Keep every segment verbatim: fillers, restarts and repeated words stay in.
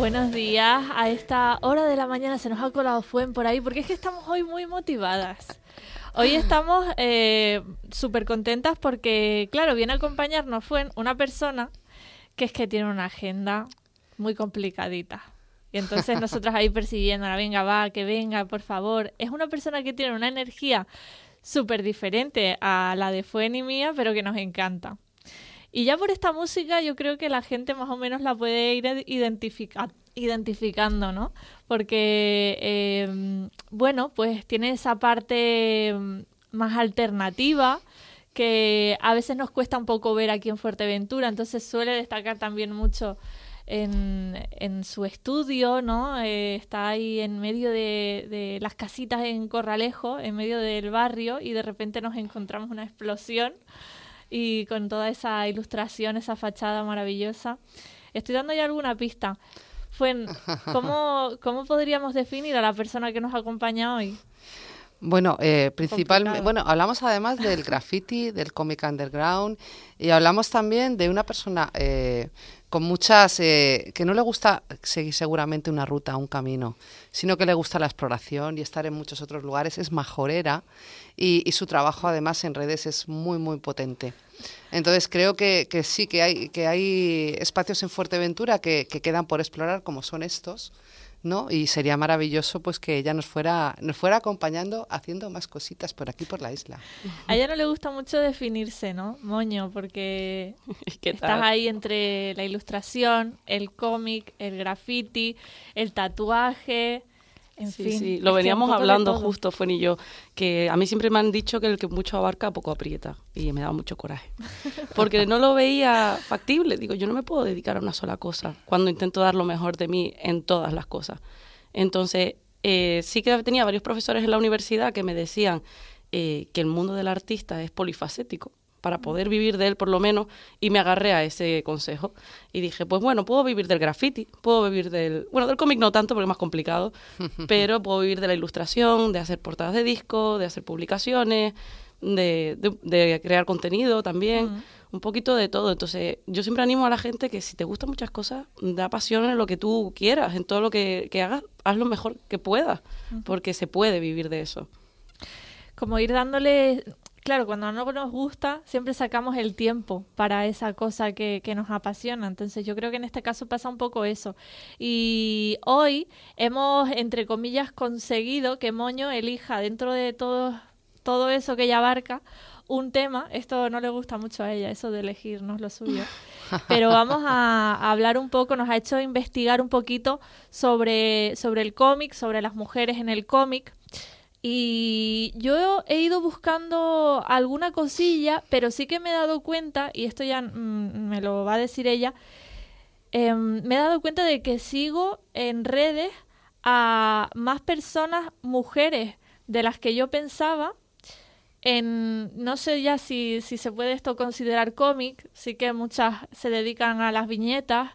Buenos días, a esta hora de la mañana se nos ha colado Fuen por ahí porque es que estamos hoy muy motivadas. Hoy estamos eh, súper contentas porque, claro, viene a acompañarnos Fuen una persona que es que tiene una agenda muy complicadita. Y entonces nosotras ahí persiguiéndola, venga, va, que venga, por favor. Es una persona que tiene una energía súper diferente a la de Fuen y mía, pero que nos encanta. Y ya por esta música yo creo que la gente más o menos la puede ir identifica- identificando, ¿no? Porque, eh, bueno, pues tiene esa parte más alternativa que a veces nos cuesta un poco ver aquí en Fuerteventura, entonces suele destacar también mucho en, en su estudio, ¿no? Eh, está ahí en medio de, de las casitas en Corralejo, en medio del barrio, y de repente nos encontramos una explosión y con toda esa ilustración, esa fachada maravillosa. Estoy dando ya alguna pista. Fuen, ¿cómo, ¿cómo podríamos definir a la persona que nos acompaña hoy? Bueno, eh, principalmente, bueno, hablamos además del graffiti, del cómic underground, y hablamos también de una persona eh, con muchas, eh, que no le gusta seguir seguramente una ruta, un camino, sino que le gusta la exploración y estar en muchos otros lugares. Es majorera y, y su trabajo además en redes es muy, muy potente. Entonces creo que, que sí, que hay, que hay espacios en Fuerteventura que, que quedan por explorar, como son estos, ¿no? Y sería maravilloso pues que ella nos fuera nos fuera acompañando haciendo más cositas por aquí por la isla. A ella no le gusta mucho definirse, ¿no? Moño, porque estás ahí entre la ilustración, el cómic, el graffiti, el tatuaje, en sí, fin. Sí, lo veníamos hablando justo, Fuen y yo, que a mí siempre me han dicho que el que mucho abarca poco aprieta, y me daba mucho coraje, porque no lo veía factible. Digo, yo no me puedo dedicar a una sola cosa cuando intento dar lo mejor de mí en todas las cosas. Entonces, eh, sí que tenía varios profesores en la universidad que me decían eh, que el mundo del artista es polifacético, para poder vivir de él por lo menos, y me agarré a ese consejo y dije, pues bueno, puedo vivir del graffiti, puedo vivir del, bueno, del cómic no tanto porque es más complicado, pero puedo vivir de la ilustración, de hacer portadas de discos, de hacer publicaciones, de, de, de crear contenido también, uh-huh. un poquito de todo. Entonces yo siempre animo a la gente que si te gustan muchas cosas, da pasión en lo que tú quieras, en todo lo que, que hagas, haz lo mejor que puedas, uh-huh. porque se puede vivir de eso. Como ir dándole... Claro, cuando no nos gusta, siempre sacamos el tiempo para esa cosa que, que nos apasiona. Entonces yo creo que en este caso pasa un poco eso. Y hoy hemos, entre comillas, conseguido que Moño elija dentro de todo, todo eso que ella abarca un tema. Esto no le gusta mucho a ella, eso de elegir, no es lo suyo. Pero vamos a, a hablar un poco, nos ha hecho investigar un poquito sobre, sobre el cómic, sobre las mujeres en el cómic. Y yo he ido buscando alguna cosilla, pero sí que me he dado cuenta, y esto ya mm, me lo va a decir ella, eh, me he dado cuenta de que sigo en redes a más personas, mujeres, de las que yo pensaba. En, no sé ya si, si se puede esto considerar cómic, sí que muchas se dedican a las viñetas,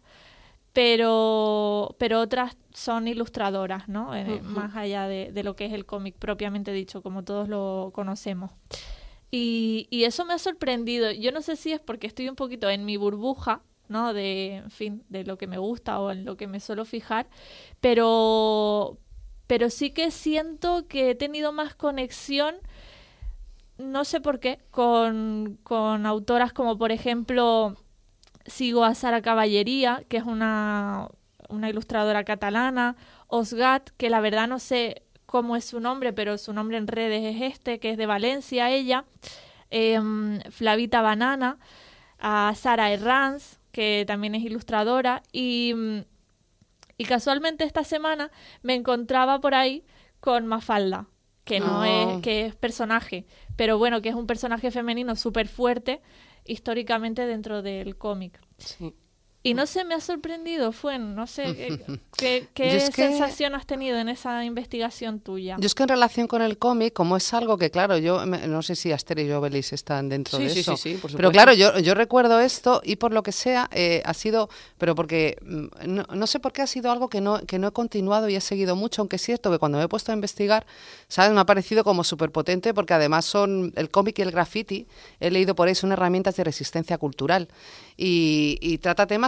pero pero otras son ilustradoras, ¿no? Eh, uh-huh. Más allá de, de lo que es el cómic propiamente dicho, como todos lo conocemos. Y, y eso me ha sorprendido. Yo no sé si es porque estoy un poquito en mi burbuja, ¿no? De, en fin, de lo que me gusta o en lo que me suelo fijar, pero, pero sí que siento que he tenido más conexión, no sé por qué, con, con autoras como, por ejemplo... Sigo a Sara Caballería, que es una, una ilustradora catalana, Osgat, que la verdad no sé cómo es su nombre, pero su nombre en redes es este, que es de Valencia, ella, eh, Flavita Banana, a Sara Herranz, que también es ilustradora, y, y casualmente esta semana me encontraba por ahí con Mafalda, que no oh. es, que es personaje, pero bueno, que es un personaje femenino súper fuerte, históricamente dentro del cómic. Sí. Y no sé, me ha sorprendido, Fuen, no sé, ¿qué, qué, qué es sensación que, has tenido en esa investigación tuya? Yo es que en relación con el cómic, como es algo que, claro, yo no sé si Aster y Obelix están dentro sí, de sí, eso, sí, sí, por supuesto. Pero claro, yo, yo recuerdo esto y por lo que sea, eh, ha sido, pero porque, no, no sé por qué ha sido algo que no, que no he continuado y he seguido mucho, aunque es cierto que cuando me he puesto a investigar, ¿sabes? Me ha parecido como súper potente porque además son, el cómic y el graffiti, he leído por ahí, son herramientas de resistencia cultural y, y trata temas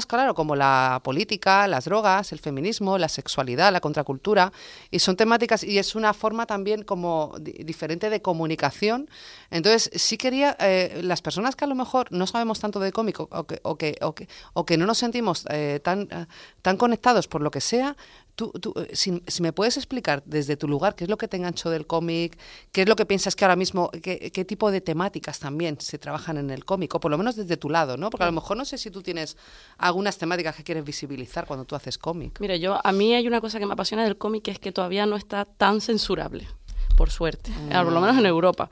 claro, como la política, las drogas, el feminismo, la sexualidad, la contracultura, y son temáticas, y es una forma también como di- diferente de comunicación. Entonces, sí quería, eh, las personas que a lo mejor no sabemos tanto de cómic o, o que, o, que, o, que, o que no nos sentimos eh, tan, eh, tan conectados por lo que sea, Tú, tú, si, si me puedes explicar desde tu lugar qué es lo que te enganchó del cómic, qué es lo que piensas que ahora mismo, qué, qué tipo de temáticas también se trabajan en el cómic, o por lo menos desde tu lado, ¿no? Porque a lo mejor no sé si tú tienes algunas temáticas que quieres visibilizar cuando tú haces cómic. Mira, yo, a mí hay una cosa que me apasiona del cómic, que es que todavía no está tan censurable, por suerte, mm. por lo menos en Europa.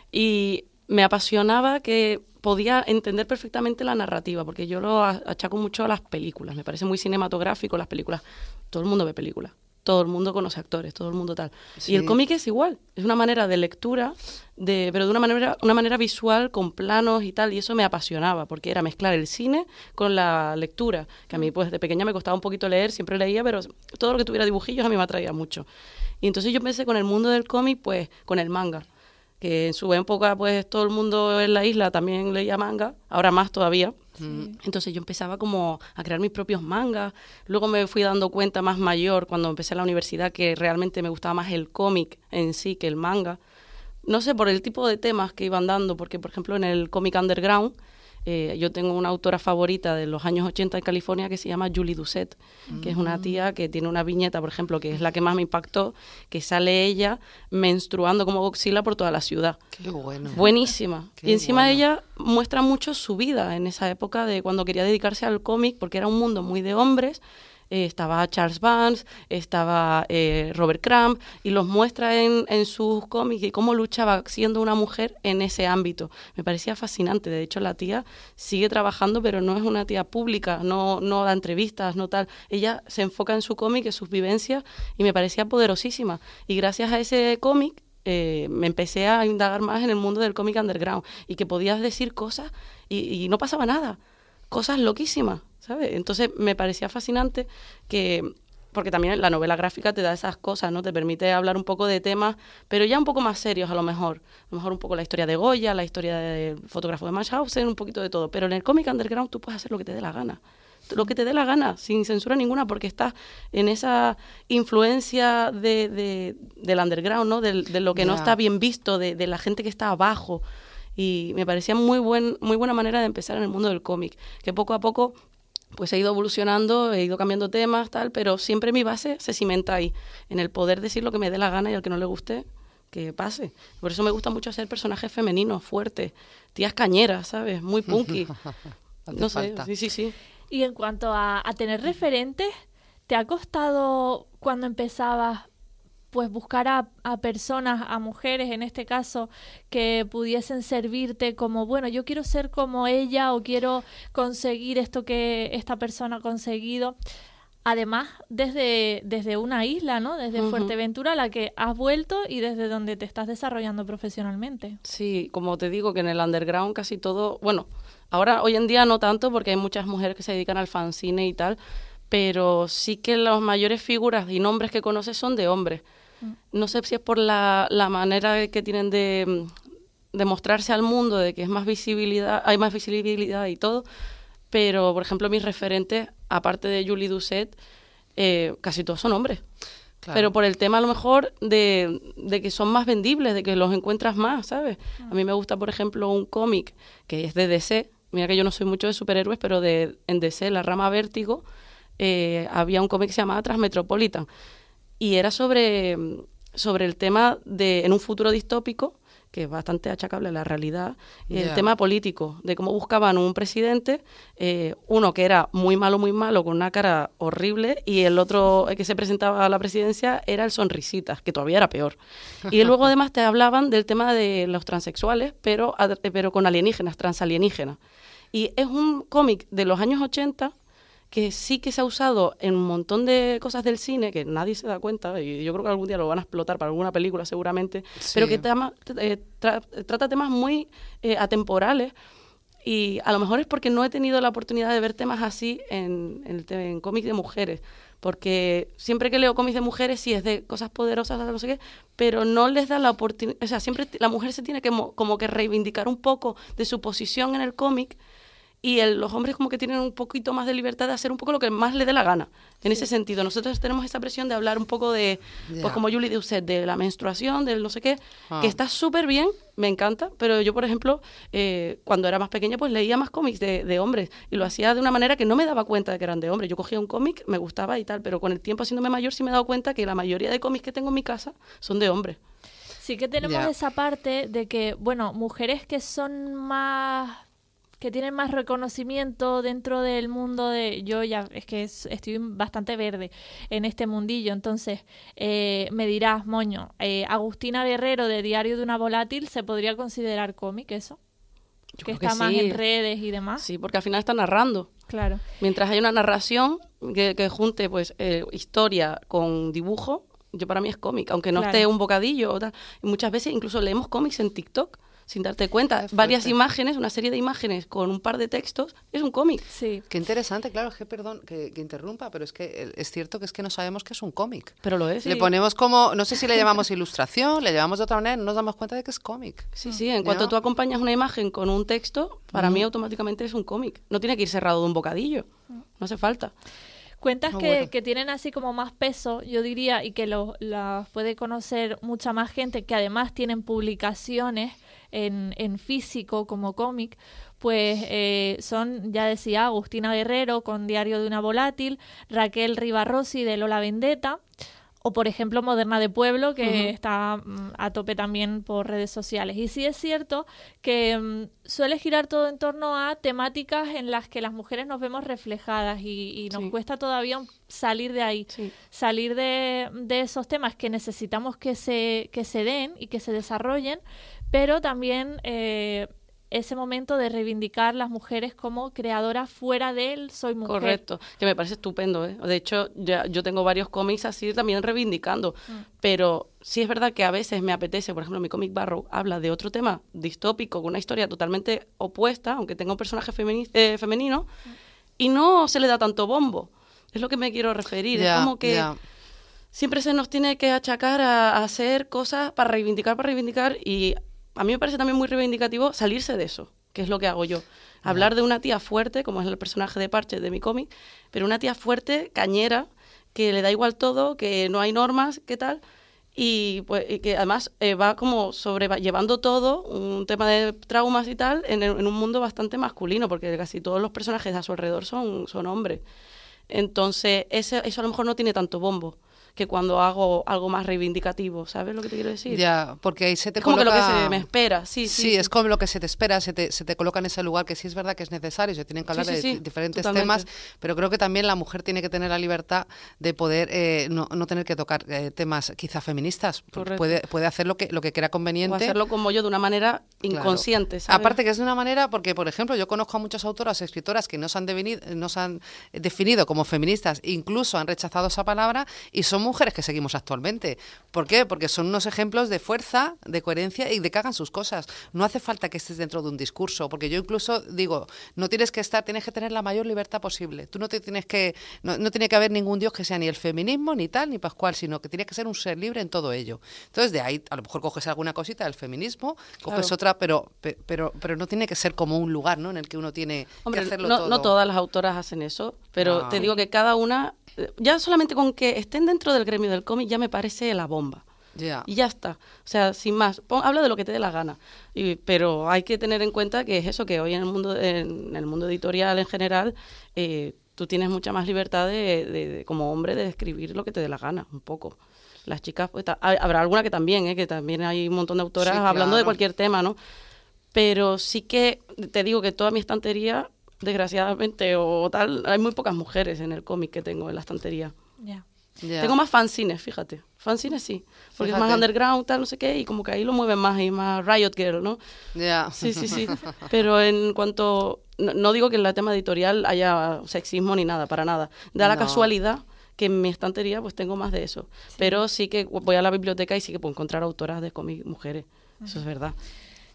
Y me apasionaba que podía entender perfectamente la narrativa, porque yo lo achaco mucho a las películas, me parece muy cinematográfico las películas, todo el mundo ve películas, todo el mundo conoce actores, todo el mundo tal. Sí. Y el cómic es igual, es una manera de lectura, de, pero de una manera, una manera visual, con planos y tal, y eso me apasionaba, porque era mezclar el cine con la lectura, que a mí pues de pequeña me costaba un poquito leer, siempre leía, pero todo lo que tuviera dibujillos a mí me atraía mucho. Y entonces yo empecé con el mundo del cómic, pues con el manga, que en su época pues todo el mundo en la isla también leía manga, ahora más todavía. Sí. Entonces yo empezaba como a crear mis propios mangas, luego me fui dando cuenta más mayor cuando empecé la universidad que realmente me gustaba más el cómic en sí que el manga. No sé, por el tipo de temas que iban dando, porque por ejemplo en el cómic underground, Eh, yo tengo una autora favorita de los años ochenta en California que se llama Julie Doucet, mm. que es una tía que tiene una viñeta, por ejemplo, que es la que más me impactó, que sale ella menstruando como Godzilla por toda la ciudad. Qué bueno. Buenísima. Qué y encima bueno. ella muestra mucho su vida en esa época de cuando quería dedicarse al cómic, porque era un mundo muy de hombres. Eh, estaba Charles Vance, estaba eh, Robert Crumb, y los muestra en, en sus cómics y cómo luchaba siendo una mujer en ese ámbito. Me parecía fascinante. De hecho, la tía sigue trabajando, pero no es una tía pública, no, no da entrevistas, no tal. Ella se enfoca en su cómic, en sus vivencias, y me parecía poderosísima. Y gracias a ese cómic eh, me empecé a indagar más en el mundo del cómic underground, y que podías decir cosas y, y no pasaba nada. Cosas loquísimas, ¿sabes? Entonces me parecía fascinante que, porque también la novela gráfica te da esas cosas, ¿no? Te permite hablar un poco de temas, pero ya un poco más serios a lo mejor. A lo mejor un poco la historia de Goya, la historia del fotógrafo de Mauthausen, un poquito de todo. Pero en el cómic underground tú puedes hacer lo que te dé la gana. Lo que te dé la gana, sin censura ninguna, porque estás en esa influencia de, de, del underground, ¿no? De, de lo que yeah. no está bien visto, de, de la gente que está abajo. Y me parecía muy buen muy buena manera de empezar en el mundo del cómic, que poco a poco pues he ido evolucionando, he ido cambiando temas, tal, pero siempre mi base se cimenta ahí, en el poder decir lo que me dé la gana, y al que no le guste, que pase. Por eso me gusta mucho hacer personajes femeninos, fuertes, tías cañeras, ¿sabes? Muy punky. No sé, sí, sí, sí. Y en cuanto a, a tener referentes, ¿te ha costado cuando empezabas pues buscar a, a personas, a mujeres en este caso, que pudiesen servirte como, bueno, yo quiero ser como ella o quiero conseguir esto que esta persona ha conseguido? Además, desde, desde una isla, ¿no? Desde uh-huh. Fuerteventura, a la que has vuelto y desde donde te estás desarrollando profesionalmente. Sí, como te digo, que en el underground casi todo, bueno, ahora hoy en día no tanto porque hay muchas mujeres que se dedican al fanzine y tal, pero sí que las mayores figuras y nombres que conoces son de hombres. No sé si es por la, la manera que tienen de, de mostrarse al mundo, de que es más visibilidad, hay más visibilidad y todo, pero, por ejemplo, mis referentes, aparte de Julie Doucet, eh, casi todos son hombres. Claro. Pero por el tema, a lo mejor, de, de que son más vendibles, de que los encuentras más, ¿sabes? Uh-huh. A mí me gusta, por ejemplo, un cómic que es de D C. Mira que yo no soy mucho de superhéroes, pero de, en D C, la rama Vértigo, eh, había un cómic que se llamaba Transmetropolitan. Y era sobre, sobre el tema de, en un futuro distópico, que es bastante achacable a la realidad, yeah. el tema político, de cómo buscaban un presidente, eh, uno que era muy malo, muy malo, con una cara horrible, y el otro que se presentaba a la presidencia era el sonrisitas, que todavía era peor. Y luego además te hablaban del tema de los transexuales, pero, pero con alienígenas, transalienígenas. Y es un cómic de los años ochenta, que sí que se ha usado en un montón de cosas del cine, que nadie se da cuenta, y yo creo que algún día lo van a explotar para alguna película seguramente, sí. pero que tema, eh, tra, trata temas muy eh, atemporales, y a lo mejor es porque no he tenido la oportunidad de ver temas así en, en, en cómics de mujeres, porque siempre que leo cómics de mujeres sí es de cosas poderosas, no sé qué, pero no les da la oportunidad, o sea, siempre la mujer se tiene que como que reivindicar un poco de su posición en el cómic, y el, los hombres como que tienen un poquito más de libertad de hacer un poco lo que más les dé la gana. En sí. ese sentido, nosotros tenemos esa presión de hablar un poco de, yeah. pues como Julie de usted, de la menstruación, del no sé qué, ah. que está súper bien, me encanta, pero yo, por ejemplo, eh, cuando era más pequeña, pues leía más cómics de, de hombres, y lo hacía de una manera que no me daba cuenta de que eran de hombres. Yo cogía un cómic, me gustaba y tal, pero con el tiempo, haciéndome mayor, sí me he dado cuenta que la mayoría de cómics que tengo en mi casa son de hombres. Sí que tenemos yeah. esa parte de que, bueno, mujeres que son más... que tienen más reconocimiento dentro del mundo de... Yo ya, es que es, estoy bastante verde en este mundillo, entonces eh, me dirás, moño, eh, Agustina Guerrero de Diario de una Volátil, ¿se podría considerar cómic eso? Yo que creo está que más sí. en redes y demás. Sí, porque al final está narrando. Claro. Mientras hay una narración que, que junte pues eh, historia con dibujo, yo para mí es cómic, aunque no claro. esté un bocadillo o tal. Y muchas veces incluso leemos cómics en TikTok sin darte cuenta, varias imágenes, una serie de imágenes con un par de textos, es un cómic. Sí. Qué interesante, claro, es que perdón que, que interrumpa, pero es que es cierto que es que no sabemos que es un cómic. Pero lo es. Le sí. ponemos como, no sé si le llamamos ilustración, le llamamos de otra manera, no nos damos cuenta de que es cómic. Sí, sí, en cuanto ¿no? tú acompañas una imagen con un texto, para mm. mí automáticamente es un cómic. No tiene que ir cerrado de un bocadillo, no hace falta. Cuentas oh, que, bueno. que tienen así como más peso, yo diría, y que los las puede conocer mucha más gente, que además tienen publicaciones en, en físico como cómic, pues eh, son, ya decía, Agustina Guerrero con Diario de una Volátil, Raquel Rivarossi de Lola Vendetta, o por ejemplo Moderna de Pueblo, que uh-huh. está mm, a tope también por redes sociales. Y sí es cierto que mm, suele girar todo en torno a temáticas en las que las mujeres nos vemos reflejadas y, y nos sí. cuesta todavía salir de ahí, sí. salir de, de esos temas que necesitamos que se, que se den y que se desarrollen, pero también... Eh, ese momento de reivindicar las mujeres como creadoras fuera del soy mujer. Correcto, que me parece estupendo, ¿eh? De hecho, ya, yo tengo varios cómics así también reivindicando, mm. pero sí es verdad que a veces me apetece, por ejemplo, mi cómic Barrow habla de otro tema distópico, con una historia totalmente opuesta, aunque tenga un personaje femeni- eh, femenino, mm. y no se le da tanto bombo. Es lo que me quiero referir, yeah, es como que... Yeah. Siempre se nos tiene que achacar a, a hacer cosas para reivindicar, para reivindicar, y a mí me parece también muy reivindicativo salirse de eso, que es lo que hago yo. Hablar de una tía fuerte, como es el personaje de Parche de mi cómic, pero una tía fuerte, cañera, que le da igual todo, que no hay normas, ¿qué tal? Y, pues, y que además eh, va como sobrellevando todo, un tema de traumas y tal, en, en un mundo bastante masculino, porque casi todos los personajes a su alrededor son, son hombres. Entonces, ese, eso a lo mejor no tiene tanto bombo que cuando hago algo más reivindicativo, ¿sabes lo que te quiero decir? Ya, porque ahí se te es como coloca... que lo que se me espera, sí, sí. Sí, sí. es como lo que se te espera, se te, se te coloca en ese lugar, que sí es verdad que es necesario, se tienen que hablar sí, sí, de sí, diferentes totalmente. temas, pero creo que también la mujer tiene que tener la libertad de poder eh, no, no tener que tocar eh, temas quizá feministas, puede, puede hacer lo que, lo que crea conveniente. O hacerlo como yo, de una manera inconsciente, claro. ¿sabes? Aparte que es de una manera, porque por ejemplo, yo conozco a muchas autoras, escritoras que no se han, devenido, no se han definido como feministas, incluso han rechazado esa palabra, y son mujeres que seguimos actualmente. ¿Por qué? Porque son unos ejemplos de fuerza, de coherencia y de que hagan sus cosas. No hace falta que estés dentro de un discurso, porque yo incluso digo, no tienes que estar, tienes que tener la mayor libertad posible. Tú no te tienes que, no, no tiene que haber ningún dios que sea ni el feminismo, ni tal, ni pascual, sino que tienes que ser un ser libre en todo ello. Entonces, de ahí a lo mejor coges alguna cosita del feminismo, coges claro. otra, pero, pero, pero no tiene que ser como un lugar, ¿no?, en el que uno tiene Hombre, que hacerlo no, todo. No todas las autoras hacen eso, pero no. te digo que cada una, ya solamente con que estén dentro del gremio del cómic ya me parece la bomba. Yeah. Y ya está. O sea, sin más, pon, habla de lo que te dé la gana. Y, pero hay que tener en cuenta que es eso, que hoy en el mundo, en el mundo editorial en general, eh, tú tienes mucha más libertad de, de, de, como hombre, de escribir lo que te dé la gana, un poco. Las chicas, pues, ta, habrá alguna que también, ¿eh? que también hay un montón de autoras sí, hablando claro. de cualquier tema, ¿no? Pero sí que te digo que toda mi estantería, desgraciadamente o tal, hay muy pocas mujeres en el cómic que tengo en la estantería. Ya. Yeah. Yeah. Tengo más fanzines, fíjate. Fanzines sí, porque fíjate. Es más underground, tal, no sé qué, y como que ahí lo mueven más, y más Riot Girl, ¿no? Ya. Yeah. Sí, sí, sí. Pero en cuanto... No, no digo que en la tema editorial haya sexismo ni nada, para nada. Da no. la casualidad que en mi estantería pues tengo más de eso. Sí. Pero sí que voy a la biblioteca y sí que puedo encontrar autoras de cómics mujeres. Uh-huh. Eso es verdad.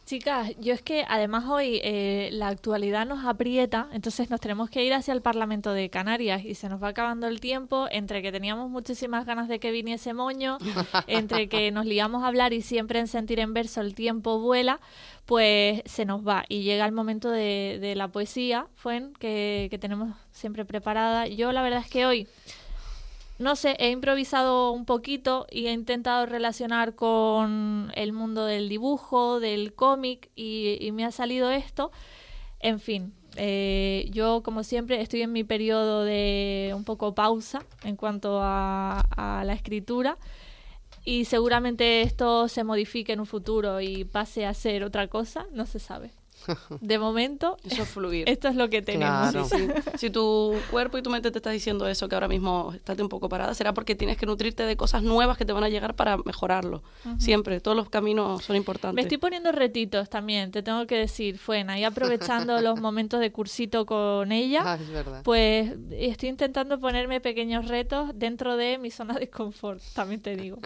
Chicas, yo es que además hoy eh, la actualidad nos aprieta, entonces nos tenemos que ir hacia el Parlamento de Canarias y se nos va acabando el tiempo entre que teníamos muchísimas ganas de que viniese Moño, entre que nos liamos a hablar y siempre en Sentir en Verso el tiempo vuela, pues se nos va y llega el momento de, de la poesía, Fuen, que, que tenemos siempre preparada. Yo la verdad es que hoy... No sé, he improvisado un poquito y he intentado relacionar con el mundo del dibujo, del cómic y, y me ha salido esto. En fin, eh, yo como siempre estoy en mi periodo de un poco pausa en cuanto a, a la escritura y seguramente esto se modifique en un futuro y pase a ser otra cosa, no se sabe. De momento, eso es fluir. Esto es lo que tenemos. Claro. Sí, sí. Si tu cuerpo y tu mente te está diciendo eso, que ahora mismo estás un poco parada, será porque tienes que nutrirte de cosas nuevas que te van a llegar para mejorarlo. Uh-huh. Siempre, todos los caminos son importantes. Me estoy poniendo retitos también, te tengo que decir, Fuena, y aprovechando los momentos de cursito con ella, ah, es verdad. Pues estoy intentando ponerme pequeños retos dentro de mi zona de confort, también te digo.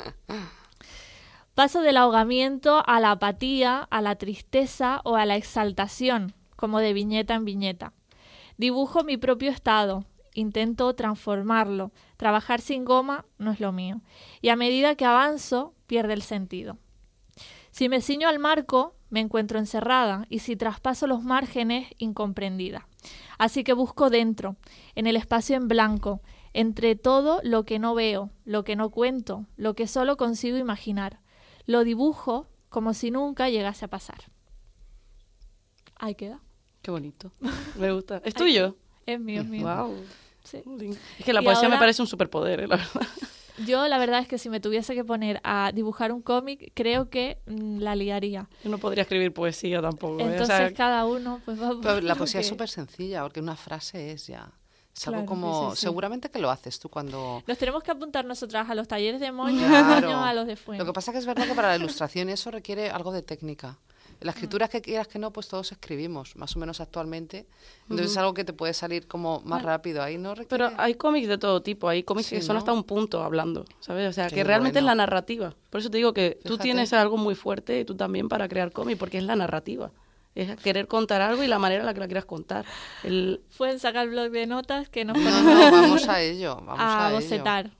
Paso del ahogamiento a la apatía, a la tristeza o a la exaltación, como de viñeta en viñeta. Dibujo mi propio estado, intento transformarlo. Trabajar sin goma no es lo mío. Y a medida que avanzo, pierde el sentido. Si me ciño al marco, me encuentro encerrada, y si traspaso los márgenes, incomprendida. Así que busco dentro, en el espacio en blanco, entre todo lo que no veo, lo que no cuento, lo que solo consigo imaginar. Lo dibujo como si nunca llegase a pasar. Ahí queda. Qué bonito. Me gusta. ¿Es tuyo? Es mío, es mío. Wow. Sí. Es que la y poesía ahora, me parece un superpoder, ¿eh? La verdad. Yo la verdad es que si me tuviese que poner a dibujar un cómic, creo que mmm, la liaría. Yo no podría escribir poesía tampoco. Entonces ¿eh? O sea, cada uno pues va. Pero la poesía que... es súper sencilla, porque una frase es ya... Es claro, algo como... sí, sí. Seguramente que lo haces tú cuando... Nos tenemos que apuntar nosotras a los talleres de Moño, claro. Moño a los de Fuente. Lo que pasa que es verdad que para la ilustración eso requiere algo de técnica. En la escritura que quieras que no, pues todos escribimos, más o menos actualmente. Entonces uh-huh. es algo que te puede salir como más bueno, rápido. Ahí no requiere... Pero hay cómics de todo tipo, hay cómics sí, que son ¿no? hasta un punto hablando, ¿sabes? O sea, Qué que realmente bueno. es la narrativa. Por eso te digo que Fíjate. tú tienes algo muy fuerte y tú también para crear cómics, porque es la narrativa. Es querer contar algo y la manera en la que la quieras contar. El... Pueden sacar el blog de notas que nos no, ponemos no, vamos a ello. Vamos a, a bocetar.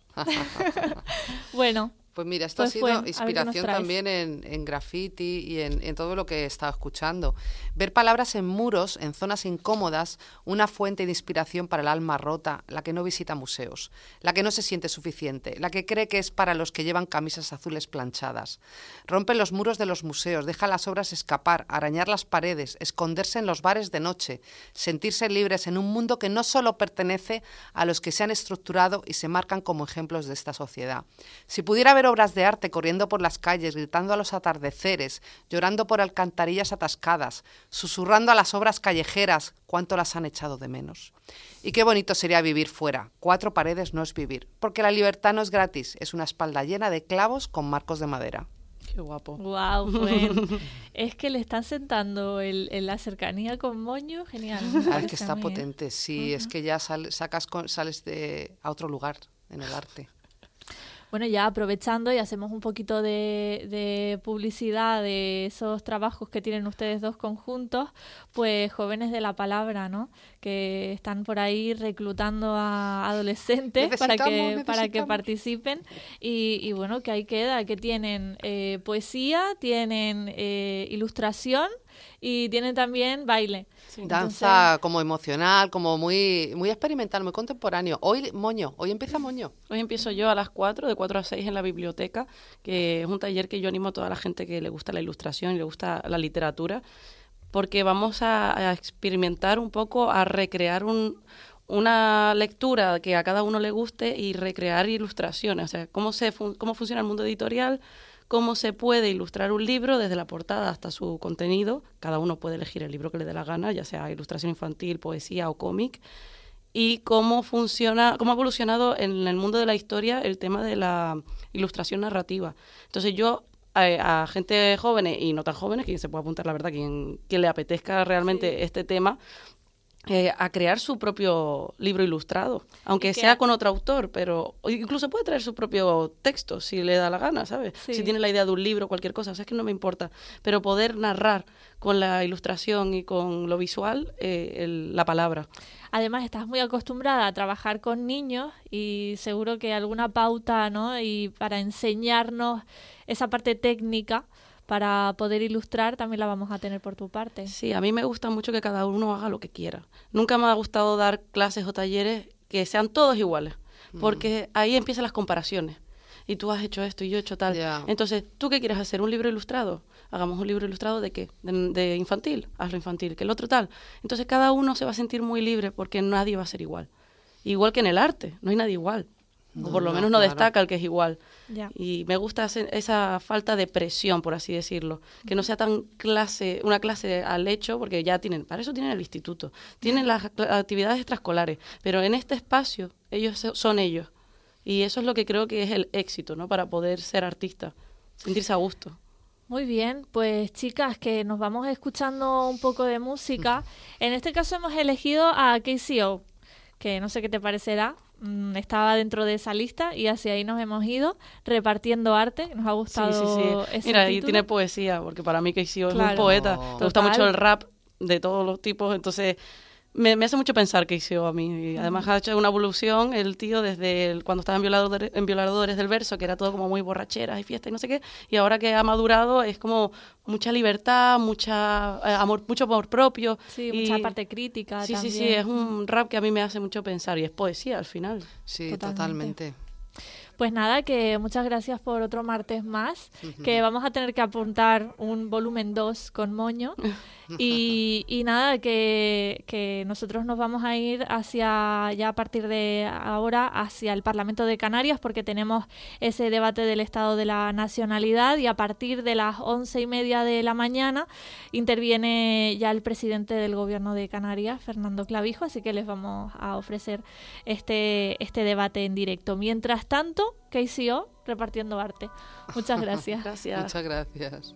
Bueno. Pues mira, esto pues ha sido fue, inspiración también en, en graffiti y en, en todo lo que he estado escuchando. Ver palabras en muros, en zonas incómodas, una fuente de inspiración para el alma rota, la que no visita museos, la que no se siente suficiente, la que cree que es para los que llevan camisas azules planchadas. Rompe los muros de los museos, deja las obras escapar, arañar las paredes, esconderse en los bares de noche, sentirse libres en un mundo que no solo pertenece a los que se han estructurado y se marcan como ejemplos de esta sociedad. Si pudiera ver obras de arte corriendo por las calles, gritando a los atardeceres, llorando por alcantarillas atascadas, susurrando a las obras callejeras, cuánto las han echado de menos. Y qué bonito sería vivir fuera. Cuatro paredes no es vivir, porque la libertad no es gratis, es una espalda llena de clavos con marcos de madera. Qué guapo. Wow, bueno. Es que le están sentando el, el, la cercanía con Moño, genial. Ah, es que está mí, potente, ¿eh? Sí, uh-huh. Es que ya sal, sacas con, sales de, a otro lugar en el arte. Bueno, ya aprovechando y hacemos un poquito de, de publicidad de esos trabajos que tienen ustedes dos conjuntos, pues Jóvenes de la Palabra, ¿no? Que están por ahí reclutando a adolescentes para que para que participen y, y bueno, que ahí queda, que tienen eh, poesía, tienen eh, ilustración y tienen también baile. Sí. Danza Entonces, como emocional, como muy muy experimental, muy contemporáneo. Hoy Moño, hoy empieza Moño. Hoy empiezo yo a las cuatro, de cuatro a seis en la biblioteca, que es un taller que yo animo a toda la gente que le gusta la ilustración y le gusta la literatura, porque vamos a, a experimentar un poco, a recrear un, una lectura que a cada uno le guste y recrear ilustraciones, o sea, cómo, se fun- cómo funciona el mundo editorial, cómo se puede ilustrar un libro desde la portada hasta su contenido. Cada uno puede elegir el libro que le dé la gana, ya sea ilustración infantil, poesía o cómic, y cómo funciona, cómo ha evolucionado en el mundo de la historia el tema de la ilustración narrativa. Entonces yo a, a gente joven y no tan jóvenes, quien se pueda apuntar, la verdad, quien, quien le apetezca realmente sí. este tema, eh, a crear su propio libro ilustrado, aunque sea con otro autor, pero incluso puede traer su propio texto si le da la gana, ¿sabes? Sí. Si tiene la idea de un libro, cualquier cosa, o sea, es que no me importa, pero poder narrar con la ilustración y con lo visual eh, el, la palabra. Además, estás muy acostumbrada a trabajar con niños y seguro que alguna pauta, ¿no? Y para enseñarnos esa parte técnica para poder ilustrar también la vamos a tener por tu parte. Sí, a mí me gusta mucho que cada uno haga lo que quiera. Nunca me ha gustado dar clases o talleres que sean todos iguales, porque mm. ahí empiezan las comparaciones. Y tú has hecho esto y yo he hecho tal. Yeah. Entonces, ¿tú qué quieres hacer? ¿Un libro ilustrado? Hagamos un libro ilustrado ¿de qué? De, de infantil. Hazlo infantil. ¿Que el otro tal? Entonces, cada uno se va a sentir muy libre porque nadie va a ser igual. Igual que en el arte. No hay nadie igual. No, o por lo no, menos no claro. destaca el que es igual. Yeah. Y me gusta esa falta de presión, por así decirlo. Que no sea tan clase, una clase al hecho, porque ya tienen, para eso tienen el instituto. Tienen las actividades extraescolares. Pero en este espacio, ellos son ellos. Y eso es lo que creo que es el éxito, ¿no? Para poder ser artista, sentirse a gusto. Muy bien, pues chicas, que nos vamos escuchando un poco de música. En este caso hemos elegido a K C O, que no sé qué te parecerá. Mm, estaba dentro de esa lista y hacia ahí nos hemos ido repartiendo arte. Nos ha gustado sí, sí, sí. ese Mira, título. Y tiene poesía, porque para mí K C O claro. es un poeta. Oh. Me gusta mucho el rap de todos los tipos, entonces... Me, me hace mucho pensar que hizo a mí. Y además ha hecho una evolución el tío desde el, cuando estaba en Violadores, en Violadores del Verso, que era todo como muy borracheras y fiesta y no sé qué. Y ahora que ha madurado es como mucha libertad, mucha eh, amor, mucho amor propio. Sí, y, mucha parte crítica sí, también. Sí, sí, sí. Es un rap que a mí me hace mucho pensar y es poesía al final. Sí, totalmente. totalmente. Pues nada, que muchas gracias por otro martes más, uh-huh. que vamos a tener que apuntar un volumen dos con Moño. Y, y nada, que, que nosotros nos vamos a ir hacia, ya a partir de ahora, hacia el Parlamento de Canarias, porque tenemos ese debate del Estado de la Nacionalidad y a partir de las once y media de la mañana interviene ya el presidente del Gobierno de Canarias, Fernando Clavijo, así que les vamos a ofrecer este, este debate en directo. Mientras tanto, K C O repartiendo arte. Muchas gracias. Gracias. Muchas gracias.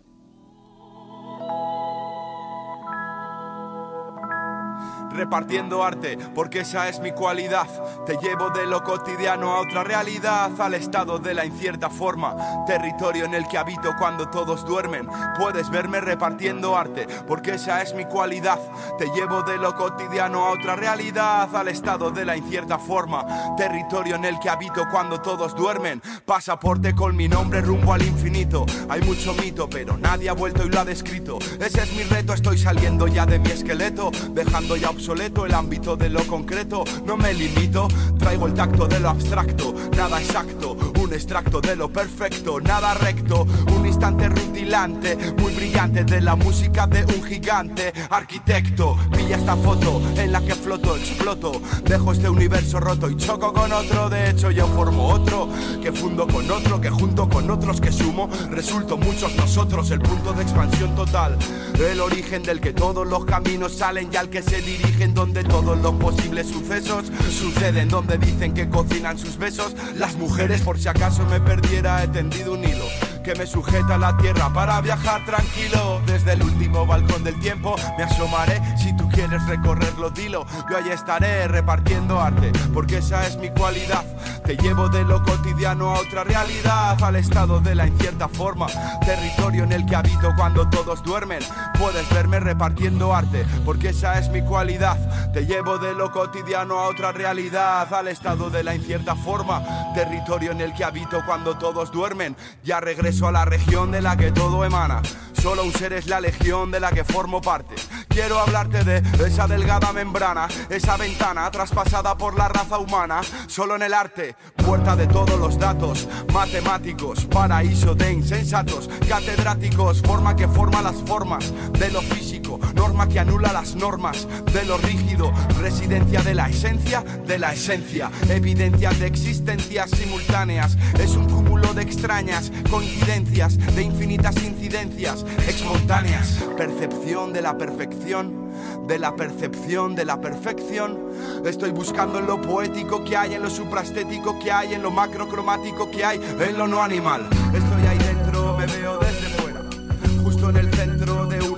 Repartiendo arte, porque esa es mi cualidad. Te llevo de lo cotidiano a otra realidad, al estado de la incierta forma, territorio en el que habito cuando todos duermen. Puedes verme repartiendo arte, porque esa es mi cualidad. Te llevo de lo cotidiano a otra realidad, al estado de la incierta forma, territorio en el que habito cuando todos duermen. Pasaporte con mi nombre rumbo al infinito. Hay mucho mito, pero nadie ha vuelto y lo ha descrito. Ese es mi reto, estoy saliendo ya de mi esqueleto, dejando ya obsoleto el ámbito de lo concreto. No me limito, traigo el tacto de lo abstracto, nada exacto, un extracto de lo perfecto, nada recto, un instante rutilante, muy brillante de la música de un gigante arquitecto. Pilla esta foto en la que floto, exploto, dejo este universo roto y choco con otro. De hecho yo formo otro, que fundo con otro, que junto con otros que sumo, resulto muchos nosotros, el punto de expansión total, el origen del que todos los caminos salen y al que se dirigen, donde todos los posibles sucesos suceden, donde dicen que cocinan sus besos las mujeres. Por si acaso me perdiera, he tendido un hilo que me sujeta a la tierra para viajar tranquilo. Desde el último balcón del tiempo me asomaré, si tú quieres recorrerlo dilo. Yo ahí estaré repartiendo arte, porque esa es mi cualidad. Te llevo de lo cotidiano a otra realidad, al estado de la incierta forma, territorio en el que habito cuando todos duermen. Puedes verme repartiendo arte, porque esa es mi cualidad. Te llevo de lo cotidiano a otra realidad, al estado de la incierta forma, territorio en el que habito cuando todos duermen. Ya regreso a la región de la que todo emana, solo un ser es la legión de la que formo parte. Quiero hablarte de esa delgada membrana, esa ventana traspasada por la raza humana. Solo en el arte, puerta de todos los datos matemáticos, paraíso de insensatos catedráticos, forma que forma las formas de lo físico, norma que anula las normas de lo rígido, residencia de la esencia de la esencia, evidencia de existencias simultáneas. Es un cúmulo de extrañas coincidencias, de infinitas incidencias espontáneas, percepción de la perfección, de la percepción de la perfección. Estoy buscando en lo poético que hay, en lo supraestético que hay, en lo macrocromático que hay, en lo no animal. Estoy ahí dentro, me veo desde fuera, justo en el centro de una gran esfera.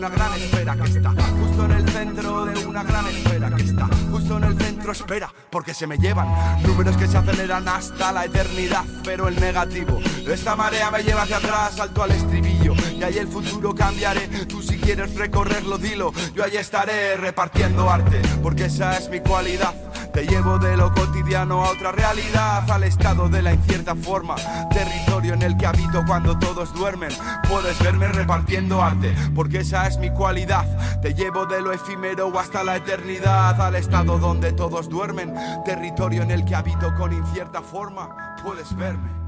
esfera que está justo en el centro de una gran esfera que está justo en el centro, espera, porque se me llevan números que se aceleran hasta la eternidad, pero el negativo de esta marea me lleva hacia atrás, salto al estribillo y ahí el futuro cambiaré. Tú si quieres recorrerlo dilo, yo ahí estaré repartiendo arte, porque esa es mi cualidad. Te llevo de lo cotidiano a otra realidad, al estado de la incierta forma, territorio en el que habito cuando todos duermen. Puedes verme repartiendo arte, porque esa es mi cualidad. Te llevo de lo efímero hasta la eternidad, al estado donde todos duermen, territorio en el que habito con incierta forma. Puedes verme.